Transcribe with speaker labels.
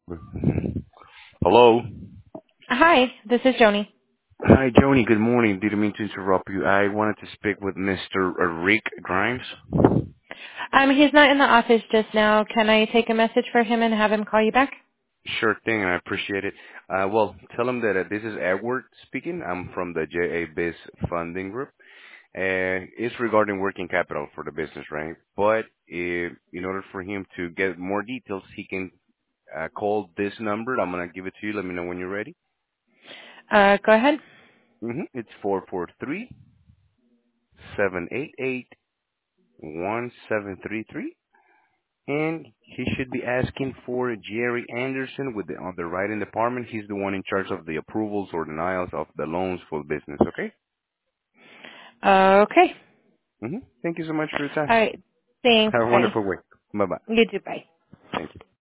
Speaker 1: Hello.
Speaker 2: Hi, this is Joni.
Speaker 1: Hi, Joni. Good morning. Didn't mean to interrupt you. I wanted to speak with Mr. Rick Grimes.
Speaker 2: He's not in the office just now. Can I take a message for him and have him call you back?
Speaker 1: Sure thing, and I appreciate it. Well, tell him that this is Edward speaking. I'm from the JA Biz Funding Group. It's regarding working capital for the business, right? But in order for him to get more details, he can call this number. I'm gonna give it to you. Let me know when you're ready.
Speaker 2: Go ahead.
Speaker 1: It's 443-788-1733. And he should be asking for Jerry Anderson with the underwriting department. He's the one in charge of the approvals or denials of the loans for business. Okay.
Speaker 2: Okay.
Speaker 1: Thank you so much for your time.
Speaker 2: All right. Thanks.
Speaker 1: Have a
Speaker 2: Bye.
Speaker 1: wonderful week. Bye bye.
Speaker 2: You too. Bye.
Speaker 1: Thank you.